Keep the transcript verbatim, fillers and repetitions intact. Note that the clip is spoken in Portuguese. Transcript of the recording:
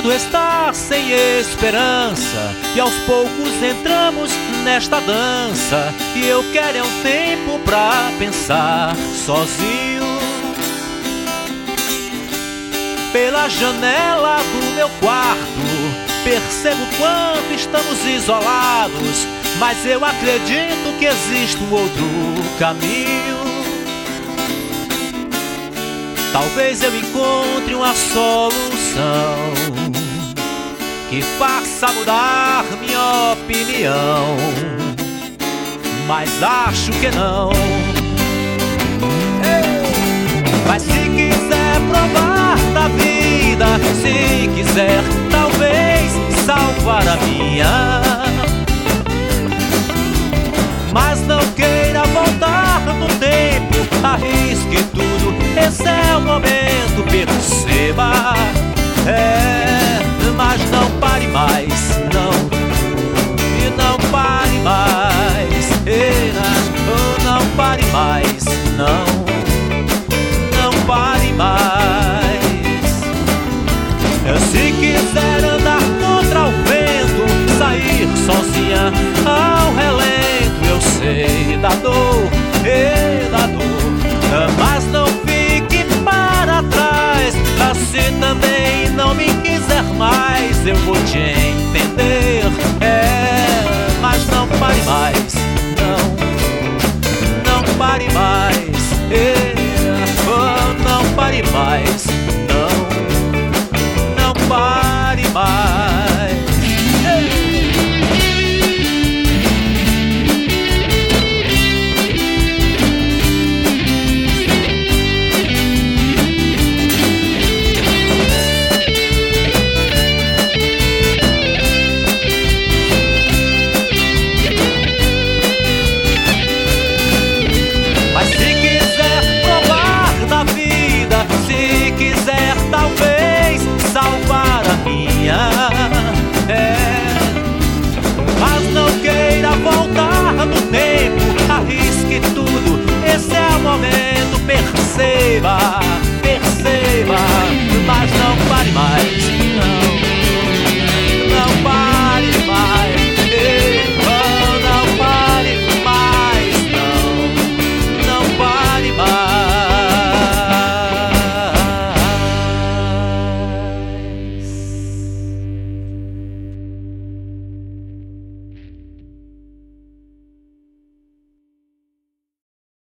tudo está sem esperança, e aos poucos entramos nesta dança, e eu quero é um tempo pra pensar sozinho. Pela janela do meu quarto percebo quanto estamos isolados, mas eu acredito que existe um outro caminho. Talvez eu encontre uma solução que faça mudar minha opinião, mas acho que não. Mas se quiser provar da vida, se quiser talvez salvar a minha, mas não queira voltar no tempo, arrisque tudo, esse é o momento, perceba. É, mas não pare mais, não, e não pare mais, e não, não pare mais, não, não pare mais. Se quiser andar contra o vento, sair sozinha ao relento, eu sei da dor e da dor, mas não fique para trás. Se também não me quiser mais, eu vou te entender. É, mas não pare mais, não, não pare mais, é, oh, não pare mais, não, não pare mais. Talvez salvar a minha, é, mas não queira voltar no tempo, arrisque tudo, esse é o momento, perceba.